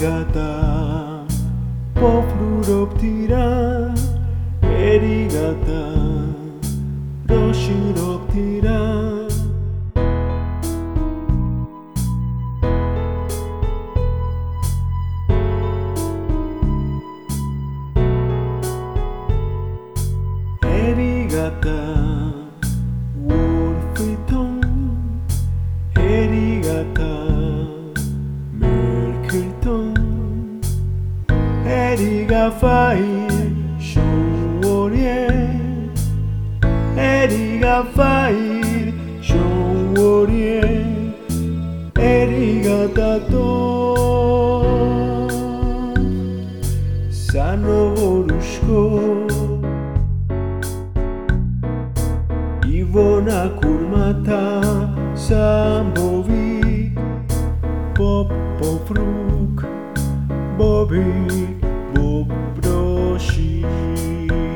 Erigata Pofluroptira Erigata Roshiroptira Erigata Wolfiton Erigata Merkelton Erigafai Shonworie Erigafai Shonworie Erigata to Sanovorushko Ivona Kurmata Sambovi Popofruk Bobby Bobroshi